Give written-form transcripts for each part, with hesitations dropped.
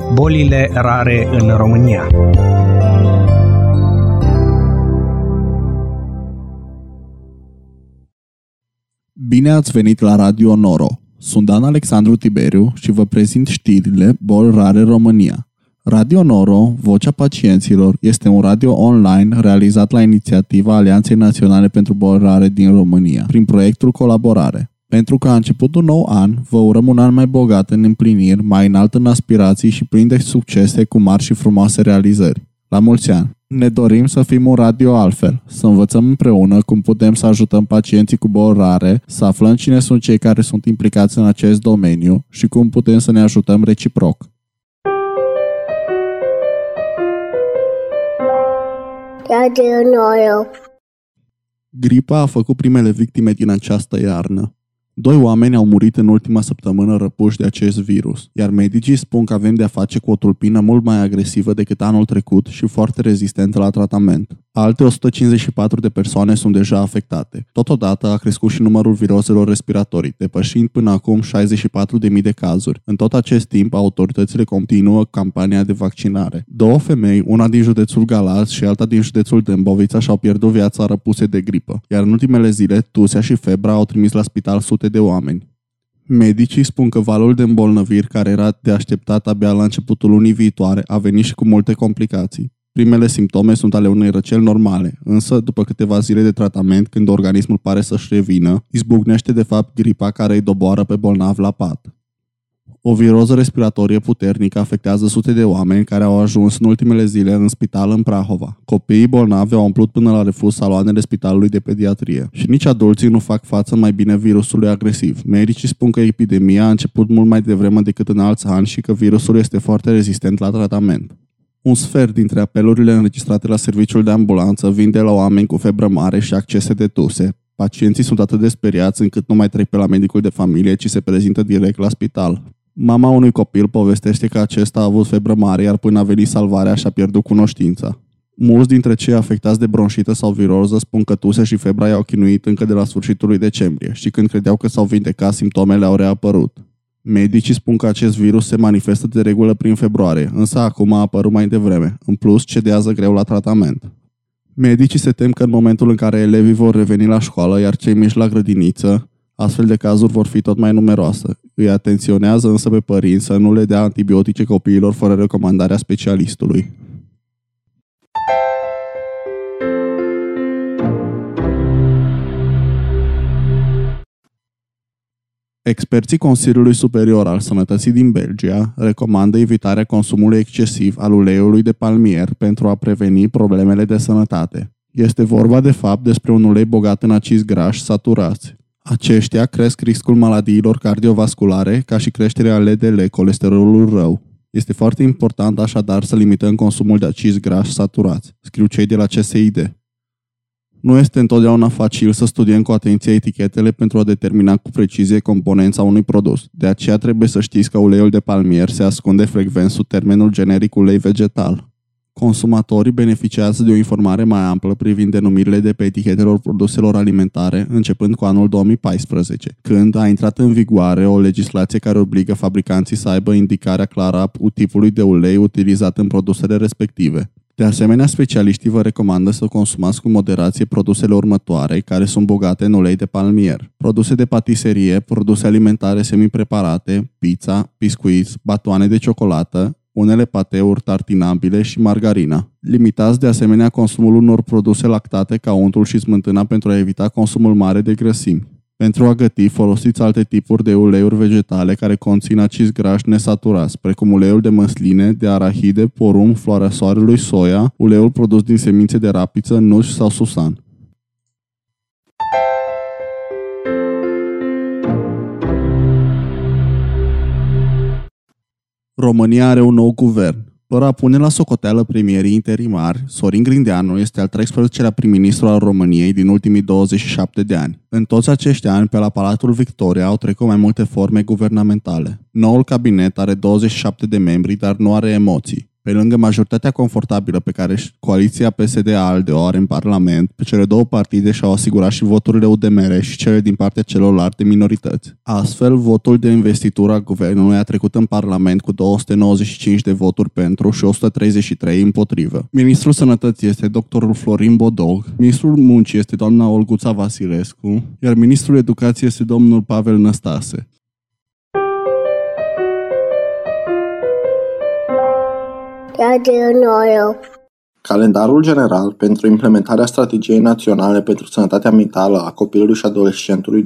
Bolile rare în România. Bine ați venit la Radio Noro. Sunt Dan Alexandru Tiberiu și vă prezint știrile Boli rare România. Radio Noro, Vocea Pacienților, este un radio online realizat la inițiativa Alianței Naționale pentru Boli Rare din România, prin proiectul Colaborare. Pentru că a început un nou an, vă urăm un an mai bogat în împliniri, mai înalt în aspirații și plin de succese cu mari și frumoase realizări. La mulți ani! Ne dorim să fim un radio altfel, să învățăm împreună cum putem să ajutăm pacienții cu boli rare, să aflăm cine sunt cei care sunt implicați în acest domeniu și cum putem să ne ajutăm reciproc. Radio Noro. Gripa a făcut primele victime din această iarnă. 2 oameni au murit în ultima săptămână răpuși de acest virus, iar medicii spun că avem de-a face cu o tulpină mult mai agresivă decât anul trecut și foarte rezistentă la tratament. Alte 154 de persoane sunt deja afectate. Totodată a crescut și numărul virozelor respiratorii, depășind până acum 64.000 de cazuri. În tot acest timp, autoritățile continuă campania de vaccinare. 2 femei, una din județul Galați și alta din județul Dâmbovița, și-au pierdut viața răpuse de gripă, iar în ultimele zile, tusea și febra au trimis la spital sute de oameni. Medicii spun că valul de îmbolnăviri, care era de așteptat abia la începutul lunii viitoare, a venit și cu multe complicații. Primele simptome sunt ale unei răceli normale, însă, după câteva zile de tratament, când organismul pare să-și revină, izbucnește de fapt gripa care îi doboară pe bolnav la pat. O viroză respiratorie puternică afectează sute de oameni care au ajuns în ultimele zile în spital în Prahova. Copiii bolnavi au umplut până la refuz saloanele spitalului de pediatrie și nici adulții nu fac față mai bine virusului agresiv. Medicii spun că epidemia a început mult mai devreme decât în alți ani și că virusul este foarte rezistent la tratament. Un sfert dintre apelurile înregistrate la serviciul de ambulanță vin de la oameni cu febră mare și accese de tuse. Pacienții sunt atât de speriați încât nu mai trec pe la medicul de familie, ci se prezintă direct la spital. Mama unui copil povestește că acesta a avut febră mare, iar până a venit salvarea și-a pierdut cunoștința. Mulți dintre cei afectați de bronșită sau viroză spun că tusea și febra i-au chinuit încă de la sfârșitul lui decembrie și când credeau că s-au vindecat, simptomele au reapărut. Medicii spun că acest virus se manifestă de regulă prin februarie, însă acum a apărut mai devreme. În plus, cedează greu la tratament. Medicii se tem că în momentul în care elevii vor reveni la școală, iar cei mici la grădiniță, astfel de cazuri vor fi tot mai numeroase. Îi atenționează însă pe părinți să nu le dea antibiotice copiilor fără recomandarea specialistului. Experții Consiliului Superior al Sănătății din Belgia recomandă evitarea consumului excesiv al uleiului de palmier pentru a preveni problemele de sănătate. Este vorba de fapt despre un ulei bogat în acizi grași saturați. Aceștia cresc riscul maladiilor cardiovasculare, ca și creșterea LDL, colesterolul rău. Este foarte important așadar să limităm consumul de acizi grași saturați, scriu cei de la CSID. Nu este întotdeauna facil să studiem cu atenție etichetele pentru a determina cu precizie componența unui produs. De aceea trebuie să știți că uleiul de palmier se ascunde frecvent sub termenul generic ulei vegetal. Consumatorii beneficiază de o informare mai amplă privind denumirile de pe etichetelor produselor alimentare, începând cu anul 2014, când a intrat în vigoare o legislație care obligă fabricanții să aibă indicarea clară a tipului de ulei utilizat în produsele respective. De asemenea, specialiștii vă recomandă să consumați cu moderație produsele următoare, care sunt bogate în ulei de palmier: produse de patiserie, produse alimentare semipreparate, pizza, biscuiți, batoane de ciocolată, unele pateuri tartinabile și margarina. Limitați de asemenea consumul unor produse lactate ca untul și smântâna pentru a evita consumul mare de grăsimi. Pentru a găti, folosiți alte tipuri de uleiuri vegetale care conțin acizi grași nesaturați, precum uleiul de măsline, de arahide, porumb, floarea soarelui, soia, uleiul produs din semințe de rapiță, nuci sau susan. România are un nou guvern. Fără a pune la socoteală premierii interimari, Sorin Grindeanu este al 13-lea prim-ministru al României din ultimii 27 de ani. În toți acești ani, pe la Palatul Victoria au trecut mai multe forme guvernamentale. Noul cabinet are 27 de membri, dar nu are emoții. Pe lângă majoritatea confortabilă pe care coaliția PSD-ALDE o are în Parlament, pe cele două partide și-au asigurat și voturile UDMR și cele din partea celorlalte minorități. Astfel, votul de investitură a guvernului a trecut în Parlament cu 295 de voturi pentru și 133 împotrivă. Ministrul Sănătății este dr. Florin Bodog, ministrul Muncii este doamna Olguța Vasilescu, iar ministrul Educației este domnul Pavel Năstase. Calendarul general pentru implementarea Strategiei Naționale pentru Sănătatea Mentală a Copilului și Adolescentului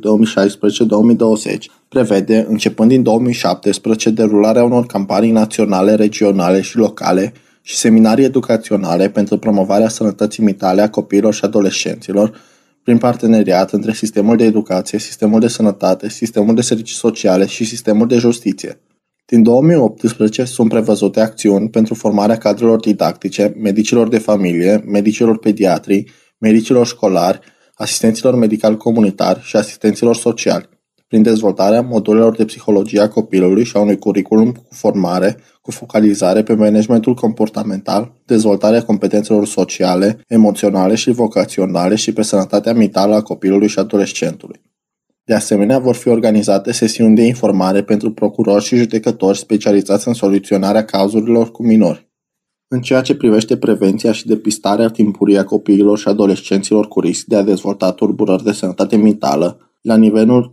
2016-2020 prevede, începând din 2017, derularea unor campanii naționale, regionale și locale și seminarii educaționale pentru promovarea sănătății mentale a copiilor și adolescenților prin parteneriat între sistemul de educație, sistemul de sănătate, sistemul de servicii sociale și sistemul de justiție. Din 2018 sunt prevăzute acțiuni pentru formarea cadrelor didactice, medicilor de familie, medicilor pediatri, medicilor școlari, asistenților medical comunitari și asistenților sociali, prin dezvoltarea modulelor de psihologie a copilului și a unui curriculum cu formare, cu focalizare pe managementul comportamental, dezvoltarea competențelor sociale, emoționale și vocaționale și pe sănătatea mentală a copilului și adolescentului. De asemenea, vor fi organizate sesiuni de informare pentru procurori și judecători specializați în soluționarea cauzurilor cu minori. În ceea ce privește prevenția și depistarea timpurie a copiilor și adolescenților cu risc de a dezvolta tulburări de sănătate mentală, la nivelul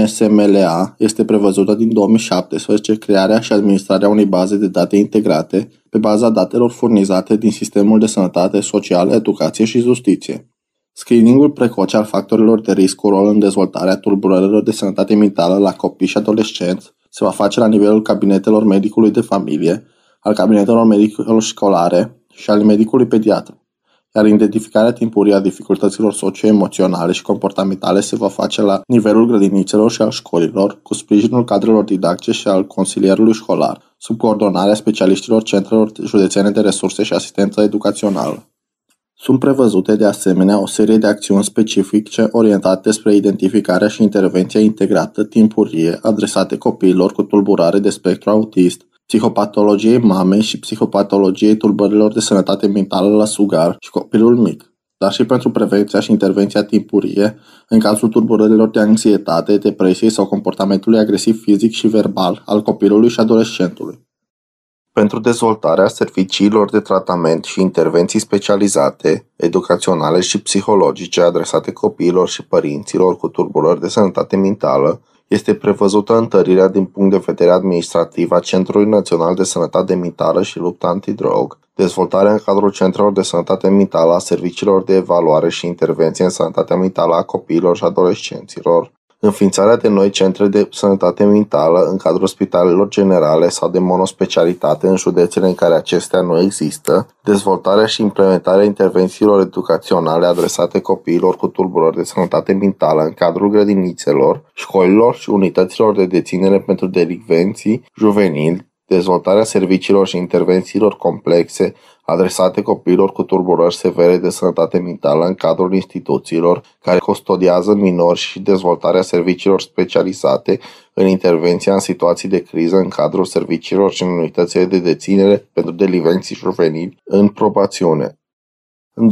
CNSMLA este prevăzută din 2017 crearea și administrarea unei baze de date integrate pe baza datelor furnizate din sistemul de sănătate socială, educație și justiție. Screeningul precoce al factorilor de risc cu rol în dezvoltarea tulburărilor de sănătate mentală la copii și adolescenți se va face la nivelul cabinetelor medicului de familie, al cabinetelor medicilor școlare și al medicului pediatru, iar identificarea timpurie a dificultăților socio-emoționale și comportamentale se va face la nivelul grădinițelor și al școlilor, cu sprijinul cadrelor didactice și al consilierului școlar, sub coordonarea specialiștilor centrelor județene de resurse și asistență educațională. Sunt prevăzute de asemenea o serie de acțiuni specifice orientate spre identificarea și intervenția integrată timpurie adresate copiilor cu tulburare de spectru autist, psihopatologiei mamei și psihopatologiei tulburărilor de sănătate mentală la sugar și copilul mic, dar și pentru prevenția și intervenția timpurie în cazul tulburărilor de anxietate, depresie sau comportamentului agresiv fizic și verbal al copilului și adolescentului. Pentru dezvoltarea serviciilor de tratament și intervenții specializate, educaționale și psihologice adresate copiilor și părinților cu tulburări de sănătate mentală, este prevăzută întărirea din punct de vedere administrativ a Centrului Național de Sănătate Mentală și Luptă Antidrog, dezvoltarea în cadrul centrelor de sănătate mentală a serviciilor de evaluare și intervenție în sănătatea mentală a copiilor și adolescenților, înființarea de noi centre de sănătate mentală în cadrul spitalelor generale sau de monospecialitate în județele în care acestea nu există, dezvoltarea și implementarea intervențiilor educaționale adresate copiilor cu tulburări de sănătate mentală în cadrul grădinițelor, școlilor și unităților de deținere pentru delicvenții juvenili, dezvoltarea serviciilor și intervențiilor complexe adresate copiilor cu tulburări severe de sănătate mentală în cadrul instituțiilor care custodiază minori și dezvoltarea serviciilor specializate în intervenția în situații de criză în cadrul serviciilor și în unitățile de deținere pentru delicvenții juvenili în probațiune. În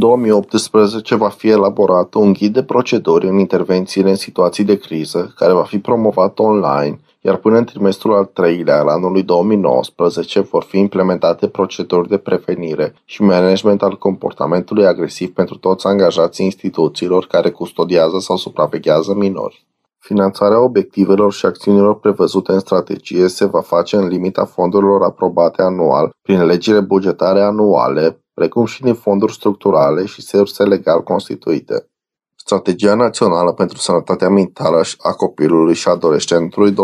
2018 va fi elaborat un ghid de proceduri în intervențiile în situații de criză, care va fi promovat online, iar până în trimestrul al treilea al anului 2019 vor fi implementate proceduri de prevenire și management al comportamentului agresiv pentru toți angajații instituțiilor care custodiază sau supraveghează minori. Finanțarea obiectivelor și acțiunilor prevăzute în strategie se va face în limita fondurilor aprobate anual prin legile bugetare anuale, precum și din fonduri structurale și surse legal constituite. Strategia Națională pentru Sănătatea Mentală a Copilului și Adolescentului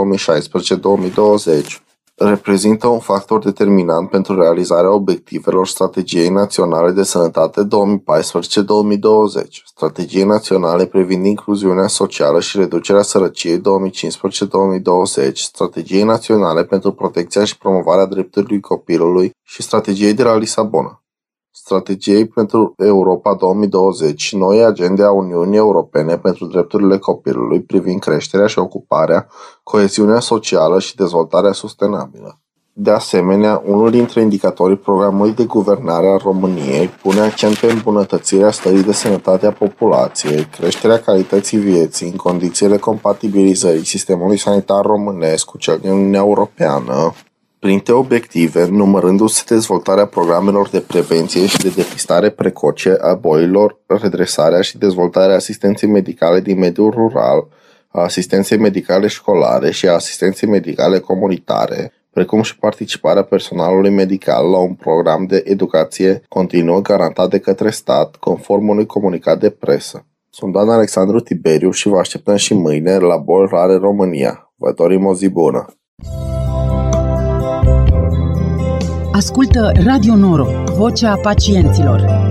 2016-2020 reprezintă un factor determinant pentru realizarea obiectivelor Strategiei Naționale de Sănătate 2014-2020, Strategiei Naționale privind incluziunea socială și reducerea sărăciei 2015-2020, Strategiei Naționale pentru protecția și promovarea drepturilor copilului și Strategiei de la Lisabona. Strategiei pentru Europa 2020 și noi agende a Uniunii Europene pentru drepturile copilului privind creșterea și ocuparea, coeziunea socială și dezvoltarea sustenabilă. De asemenea, unul dintre indicatorii programului de guvernare al României pune accent pe îmbunătățirea stării de sănătate a populației, creșterea calității vieții în condițiile compatibilizării sistemului sanitar românesc cu cel din Uniunea Europeană, printre obiective, numărându-se dezvoltarea programelor de prevenție și de depistare precoce a bolilor, redresarea și dezvoltarea asistenței medicale din mediul rural, a asistenței medicale școlare și a asistenței medicale comunitare, precum și participarea personalului medical la un program de educație continuă garantat de către stat, conform unui comunicat de presă. Sunt Dan Alexandru Tiberiu și vă așteptăm și mâine la Boli Rare România. Vă dorim o zi bună! Ascultă Radio Noro, vocea pacienților.